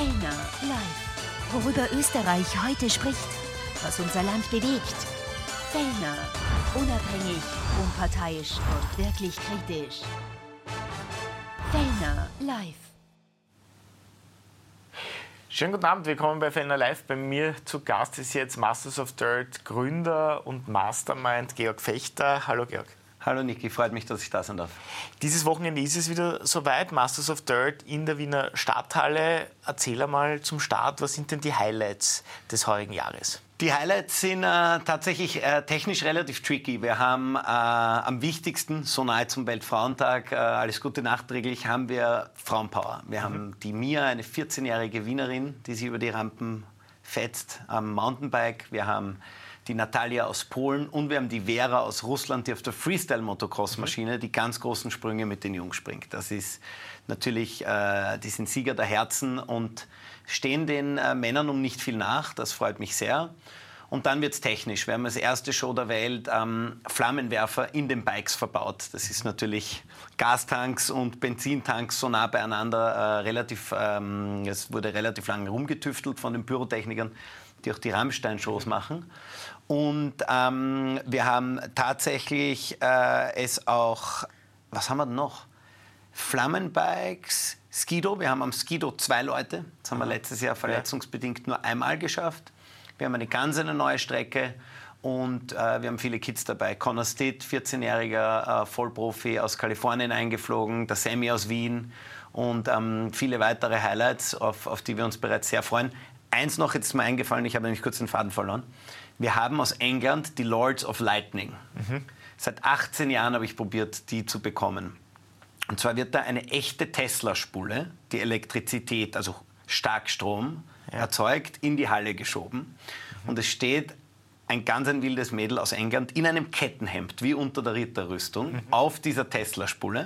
Fellner live. Worüber Österreich heute spricht, was unser Land bewegt. Fellner. Unabhängig, unparteiisch und wirklich kritisch. Fellner live. Schönen guten Abend, willkommen bei Fellner Live. Bei mir zu Gast ist jetzt Masters of Dirt Gründer und Mastermind Georg Fechter. Hallo Georg. Hallo Niki, freut mich, dass ich da sein darf. Dieses Wochenende ist es wieder soweit, Masters of Dirt in der Wiener Stadthalle. Erzähl einmal zum Start, was sind denn die Highlights des heurigen Jahres? Die Highlights sind tatsächlich technisch relativ tricky. Wir haben am wichtigsten, so nahe zum Weltfrauentag, alles Gute nachträglich, haben wir Frauenpower. Wir haben die Mia, eine 14-jährige Wienerin, die sich über die Rampen fetzt am Mountainbike. Wir haben die Natalia aus Polen und wir haben die Vera aus Russland, die auf der Freestyle-Motocross-Maschine die ganz großen Sprünge mit den Jungs springt. Das ist natürlich, die sind Sieger der Herzen und stehen den Männern um nicht viel nach. Das freut mich sehr. Und dann wird es technisch. Wir haben als erste Show der Welt Flammenwerfer in den Bikes verbaut. Das ist natürlich Gastanks und Benzintanks so nah beieinander. Es wurde relativ lange rumgetüftelt von den Pyrotechnikern, die auch die Rammstein-Shows machen. Und wir haben tatsächlich es auch, was haben wir denn noch? Flammenbikes, Skido. Wir haben am Skido 2 Leute. Das haben wir letztes Jahr verletzungsbedingt nur einmal geschafft. Wir haben eine ganz neue Strecke und wir haben viele Kids dabei. Connor Stitt, 14-jähriger Vollprofi aus Kalifornien eingeflogen, der Sammy aus Wien und viele weitere Highlights, auf die wir uns bereits sehr freuen. Eins noch, jetzt ist mir eingefallen, ich habe nämlich kurz den Faden verloren. Wir haben aus England die Lords of Lightning. Seit 18 Jahren habe ich probiert, die zu bekommen. Und zwar wird da eine echte Tesla-Spule, die Elektrizität, also Starkstrom, erzeugt, in die Halle geschoben. Und es steht ein ganz wildes Mädel aus England in einem Kettenhemd, wie unter der Ritterrüstung, auf dieser Tesla-Spule.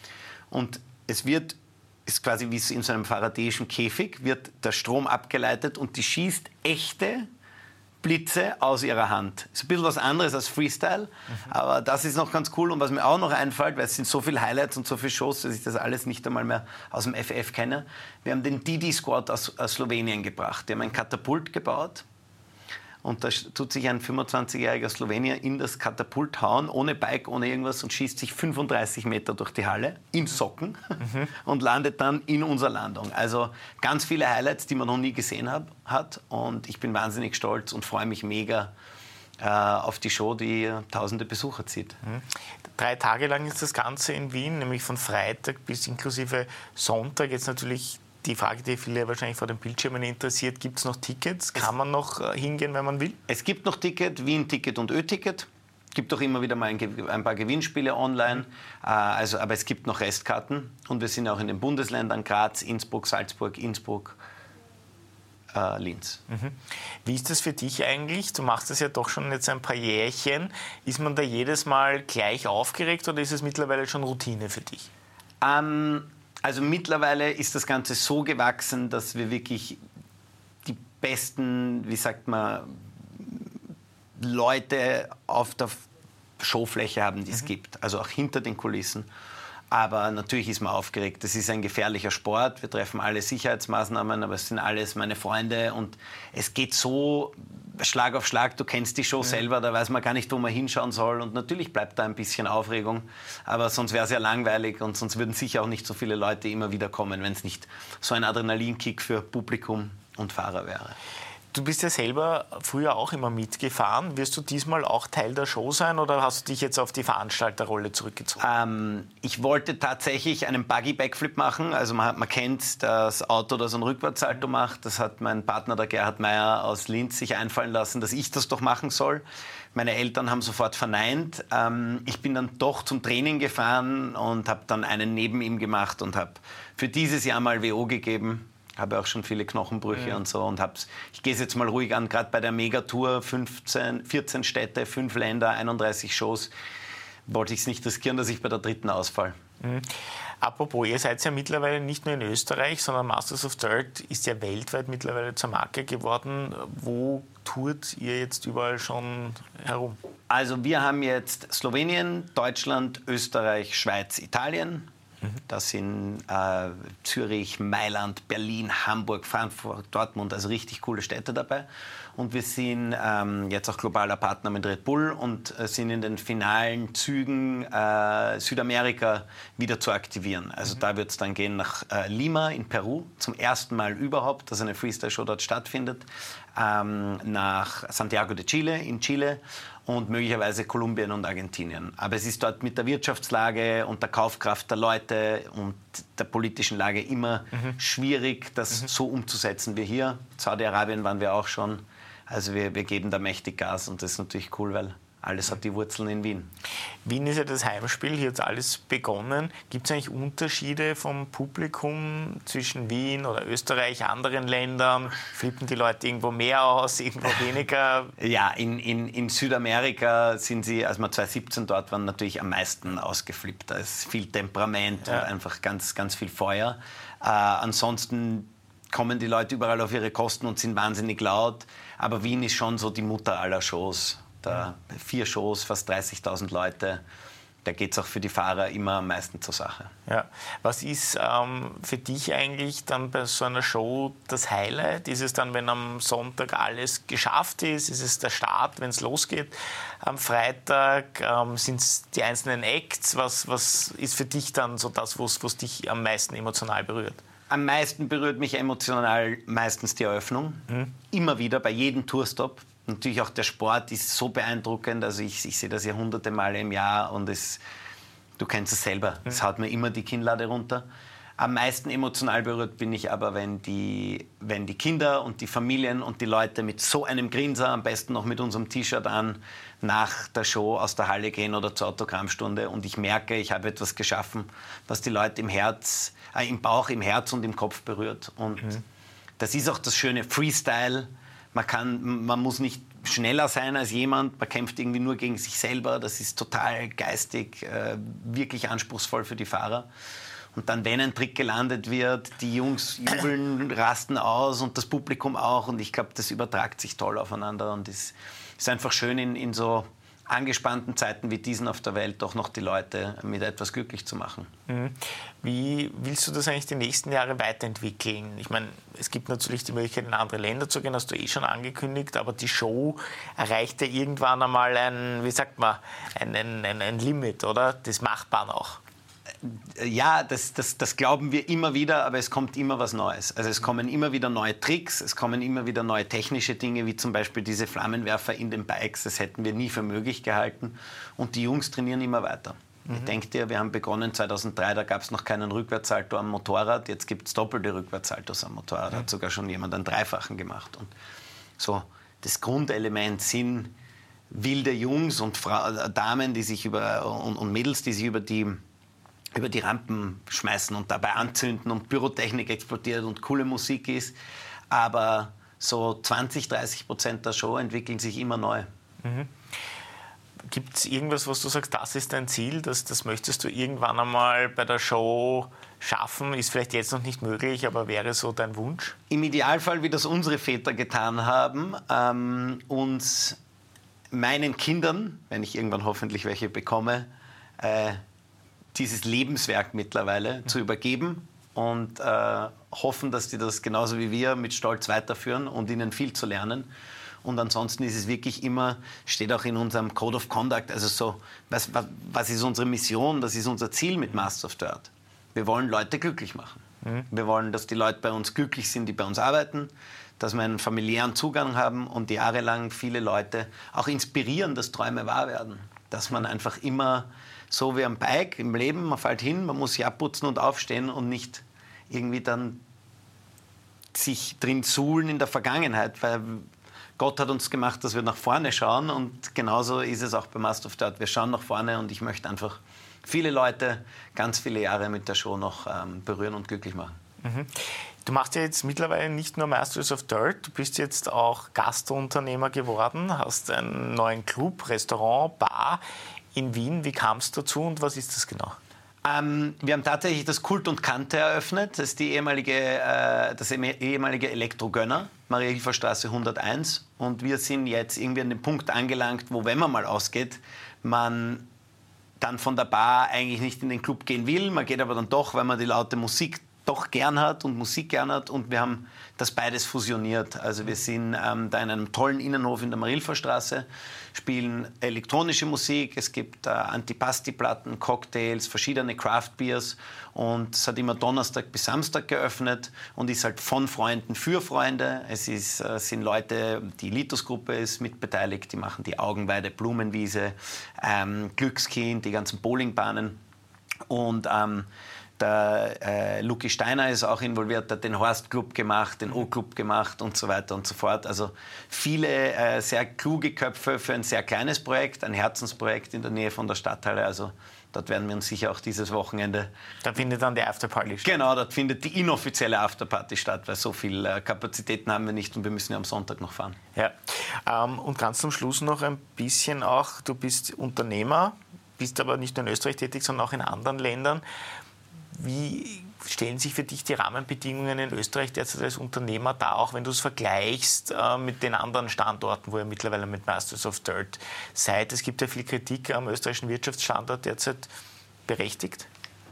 Und es ist quasi wie in so einem faradäischen Käfig, wird der Strom abgeleitet und die schießt echte Blitze aus ihrer Hand. Ist ein bisschen was anderes als Freestyle, aber das ist noch ganz cool. Und was mir auch noch einfällt, weil es sind so viele Highlights und so viele Shows, dass ich das alles nicht einmal mehr aus dem FF kenne. Wir haben den Didi Squad aus Slowenien gebracht. Die haben ein Katapult gebaut. Und da tut sich ein 25-jähriger Slowenier in das Katapult hauen, ohne Bike, ohne irgendwas und schießt sich 35 Meter durch die Halle in Socken und landet dann in unserer Landung. Also ganz viele Highlights, die man noch nie gesehen hat. Und ich bin wahnsinnig stolz und freue mich mega auf die Show, die tausende Besucher zieht. 3 Tage lang ist das Ganze in Wien, nämlich von Freitag bis inklusive Sonntag. Jetzt natürlich die Frage, die viele wahrscheinlich vor den Bildschirmen interessiert, gibt es noch Tickets? Kann man noch hingehen, wenn man will? Es gibt noch Ticket, Wien-Ticket und Ö-Ticket. Es gibt auch immer wieder mal ein paar Gewinnspiele online. Aber es gibt noch Restkarten. Und wir sind auch in den Bundesländern Graz, Innsbruck, Salzburg, Innsbruck, Linz. Wie ist das für dich eigentlich? Du machst das ja doch schon jetzt ein paar Jährchen. Ist man da jedes Mal gleich aufgeregt oder ist es mittlerweile schon Routine für dich? Also mittlerweile ist das Ganze so gewachsen, dass wir wirklich die besten, wie sagt man, Leute auf der Showfläche haben, die es gibt. Also auch hinter den Kulissen. Aber natürlich ist man aufgeregt. Das ist ein gefährlicher Sport. Wir treffen alle Sicherheitsmaßnahmen, aber es sind alles meine Freunde. Und es geht so Schlag auf Schlag. Du kennst die Show selber, da weiß man gar nicht, wo man hinschauen soll. Und natürlich bleibt da ein bisschen Aufregung. Aber sonst wäre es ja langweilig und sonst würden sicher auch nicht so viele Leute immer wieder kommen, wenn es nicht so ein Adrenalinkick für Publikum und Fahrer wäre. Du bist ja selber früher auch immer mitgefahren. Wirst du diesmal auch Teil der Show sein oder hast du dich jetzt auf die Veranstalterrolle zurückgezogen? Ich wollte tatsächlich einen Buggy-Backflip machen. Also man kennt das Auto, das ein Rückwärtssalto macht. Das hat mein Partner, der Gerhard Meyer aus Linz, sich einfallen lassen, dass ich das doch machen soll. Meine Eltern haben sofort verneint. Ich bin dann doch zum Training gefahren und habe dann einen neben ihm gemacht und habe für dieses Jahr mal WO gegeben. Habe auch schon viele Knochenbrüche und so. Und ich gehe es jetzt mal ruhig an, gerade bei der Megatour, 14 Städte, 5 Länder, 31 Shows, wollte ich es nicht riskieren, dass ich bei der 3. ausfall. Apropos, ihr seid ja mittlerweile nicht nur in Österreich, sondern Masters of Dirt ist ja weltweit mittlerweile zur Marke geworden. Wo tourt ihr jetzt überall schon herum? Also wir haben jetzt Slowenien, Deutschland, Österreich, Schweiz, Italien. Da sind Zürich, Mailand, Berlin, Hamburg, Frankfurt, Dortmund, also richtig coole Städte dabei. Und wir sind jetzt auch globaler Partner mit Red Bull und sind in den finalen Zügen Südamerika wieder zu aktivieren. Also da wird es dann gehen nach Lima in Peru, zum ersten Mal überhaupt, dass eine Freestyle-Show dort stattfindet, nach Santiago de Chile in Chile und möglicherweise Kolumbien und Argentinien. Aber es ist dort mit der Wirtschaftslage und der Kaufkraft der Leute und der politischen Lage immer schwierig, das so umzusetzen wie hier. Saudi-Arabien waren wir auch schon. Also wir geben da mächtig Gas und das ist natürlich cool, weil alles hat die Wurzeln in Wien. Wien ist ja das Heimspiel, hier hat alles begonnen. Gibt es eigentlich Unterschiede vom Publikum zwischen Wien oder Österreich, anderen Ländern? Flippen die Leute irgendwo mehr aus, irgendwo weniger? Ja, in Südamerika sind sie, als wir 2017 dort waren, natürlich am meisten ausgeflippt. Da ist viel Temperament und einfach ganz, ganz viel Feuer. Ansonsten kommen die Leute überall auf ihre Kosten und sind wahnsinnig laut. Aber Wien ist schon so die Mutter aller Shows. Da 4 Shows, fast 30.000 Leute. Da geht es auch für die Fahrer immer am meisten zur Sache. Ja. Was ist für dich eigentlich dann bei so einer Show das Highlight? Ist es dann, wenn am Sonntag alles geschafft ist? Ist es der Start, wenn es losgeht? Am Freitag sind es die einzelnen Acts? Was ist für dich dann so das, was dich am meisten emotional berührt? Am meisten berührt mich emotional meistens die Eröffnung. Immer wieder, bei jedem Tourstop. Natürlich auch der Sport ist so beeindruckend. Also ich sehe das ja hunderte Male im Jahr und du kennst es selber. Es haut mir immer die Kinnlade runter. Am meisten emotional berührt bin ich aber, wenn die Kinder und die Familien und die Leute mit so einem Grinser, am besten noch mit unserem T-Shirt an, nach der Show aus der Halle gehen oder zur Autogrammstunde und ich merke, ich habe etwas geschaffen, was die Leute im Bauch, im Herz und im Kopf berührt. Und das ist auch das schöne Freestyle. Man muss nicht schneller sein als jemand, man kämpft irgendwie nur gegen sich selber. Das ist total geistig, wirklich anspruchsvoll für die Fahrer. Und dann, wenn ein Trick gelandet wird, die Jungs jubeln, rasten aus und das Publikum auch. Und ich glaube, das übertragt sich toll aufeinander und ist einfach schön in so angespannten Zeiten wie diesen auf der Welt doch noch die Leute mit etwas glücklich zu machen. Wie willst du das eigentlich die nächsten Jahre weiterentwickeln? Ich meine, es gibt natürlich die Möglichkeit, in andere Länder zu gehen, hast du schon angekündigt, aber die Show erreicht ja irgendwann einmal ein Limit, oder? Das Machbaren auch. Ja, das glauben wir immer wieder, aber es kommt immer was Neues. Also es kommen immer wieder neue Tricks, es kommen immer wieder neue technische Dinge, wie zum Beispiel diese Flammenwerfer in den Bikes. Das hätten wir nie für möglich gehalten. Und die Jungs trainieren immer weiter. Ich denke dir, wir haben begonnen 2003, da gab es noch keinen Rückwärtssalto am Motorrad. Jetzt gibt es doppelte Rückwärtssaltos am Motorrad. Da hat sogar schon jemand einen Dreifachen gemacht. Und so, das Grundelement sind wilde Jungs und Damen, die sich und Mädels, die sich über die Rampen schmeißen und dabei anzünden und Pyrotechnik explodiert und coole Musik ist. Aber so 20-30% der Show entwickeln sich immer neu. Gibt es irgendwas, was du sagst, das ist dein Ziel, das möchtest du irgendwann einmal bei der Show schaffen? Ist vielleicht jetzt noch nicht möglich, aber wäre so dein Wunsch? Im Idealfall, wie das unsere Väter getan haben, uns meinen Kindern, wenn ich irgendwann hoffentlich welche bekomme, dieses Lebenswerk mittlerweile zu übergeben und hoffen, dass die das genauso wie wir mit Stolz weiterführen und ihnen viel zu lernen. Und ansonsten ist es wirklich immer, steht auch in unserem Code of Conduct, also so, was ist unsere Mission, das ist unser Ziel mit Masters of Dirt. Wir wollen Leute glücklich machen. Wir wollen, dass die Leute bei uns glücklich sind, die bei uns arbeiten, dass wir einen familiären Zugang haben und jahrelang viele Leute auch inspirieren, dass Träume wahr werden. Dass man einfach immer so wie am Bike im Leben, man fällt hin, man muss sich abputzen und aufstehen und nicht irgendwie dann sich drin suhlen in der Vergangenheit, weil Gott hat uns gemacht, dass wir nach vorne schauen und genauso ist es auch bei Masters of Dirt. Wir schauen nach vorne und ich möchte einfach viele Leute ganz viele Jahre mit der Show noch berühren und glücklich machen. Du machst ja jetzt mittlerweile nicht nur Masters of Dirt, du bist jetzt auch Gastunternehmer geworden, hast einen neuen Club, Restaurant, Bar in Wien. Wie kam es dazu und was ist das genau? Wir haben tatsächlich das Kult und Kante eröffnet. Das ist das ehemalige Elektro-Gönner, Maria-Hilfer-Straße 101. Und wir sind jetzt irgendwie an dem Punkt angelangt, wo, wenn man mal ausgeht, man dann von der Bar eigentlich nicht in den Club gehen will. Man geht aber dann doch, weil man die laute Musik doch gern hat und Musik gern hat. Und wir haben das beides fusioniert. Also wir sind da in einem tollen Innenhof in der Marilferstraße, spielen elektronische Musik. Es gibt Antipasti-Platten, Cocktails, verschiedene Craft-Beers. Und es hat immer Donnerstag bis Samstag geöffnet und ist halt von Freunden für Freunde. Es sind Leute, die Litus-Gruppe ist mitbeteiligt, die machen die Augenweide, Blumenwiese, Glückskind, die ganzen Bowlingbahnen. Und der Luki Steiner ist auch involviert, hat den Horst-Club gemacht, den O-Club gemacht und so weiter und so fort. Also viele sehr kluge Köpfe für ein sehr kleines Projekt, ein Herzensprojekt in der Nähe von der Stadthalle. Also dort werden wir uns sicher auch dieses Wochenende... Da findet dann die Afterparty statt. Genau, dort findet die inoffizielle Afterparty statt, weil so viel Kapazitäten haben wir nicht und wir müssen ja am Sonntag noch fahren. Ja. Und ganz zum Schluss noch ein bisschen auch, du bist Unternehmer, bist aber nicht nur in Österreich tätig, sondern auch in anderen Ländern. Wie stellen sich für dich die Rahmenbedingungen in Österreich derzeit als Unternehmer dar, auch wenn du es vergleichst mit den anderen Standorten, wo ihr mittlerweile mit Masters of Dirt seid? Es gibt ja viel Kritik am österreichischen Wirtschaftsstandort derzeit. Berechtigt?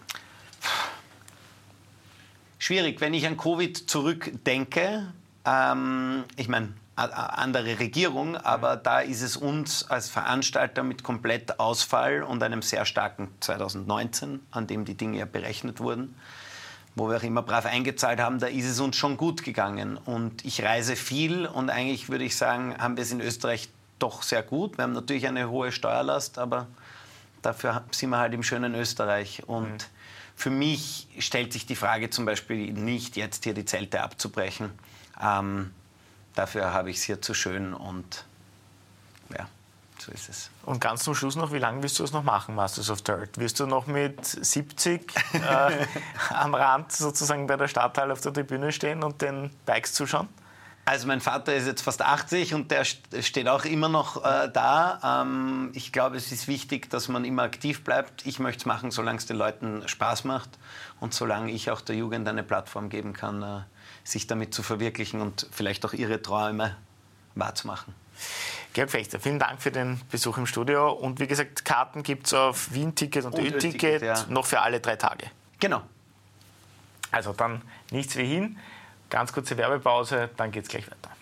Schwierig. Wenn ich an Covid zurückdenke, ich meine, andere Regierung, aber da ist es uns als Veranstalter mit Komplettausfall und einem sehr starken 2019, an dem die Dinge ja berechnet wurden, wo wir auch immer brav eingezahlt haben, da ist es uns schon gut gegangen. Und ich reise viel und eigentlich würde ich sagen, haben wir es in Österreich doch sehr gut. Wir haben natürlich eine hohe Steuerlast, aber dafür sind wir halt im schönen Österreich. Und für mich stellt sich die Frage zum Beispiel nicht, jetzt hier die Zelte abzubrechen. Dafür habe ich es hier zu schön und ja, so ist es. Und ganz zum Schluss noch, wie lange wirst du es noch machen, Masters of Dirt? Wirst du noch mit 70 am Rand sozusagen bei der Stadthalle auf der Tribüne stehen und den Bikes zuschauen? Also mein Vater ist jetzt fast 80 und der steht auch immer noch da. Ich glaube, es ist wichtig, dass man immer aktiv bleibt. Ich möchte es machen, solange es den Leuten Spaß macht und solange ich auch der Jugend eine Plattform geben kann, sich damit zu verwirklichen und vielleicht auch ihre Träume wahrzumachen. Georg Fechter, vielen Dank für den Besuch im Studio. Und wie gesagt, Karten gibt es auf Wien-Ticket und Ö-Ticket ja. Noch für alle 3 Tage. Genau. Also dann nichts wie hin. Ganz kurze Werbepause, dann geht es gleich weiter.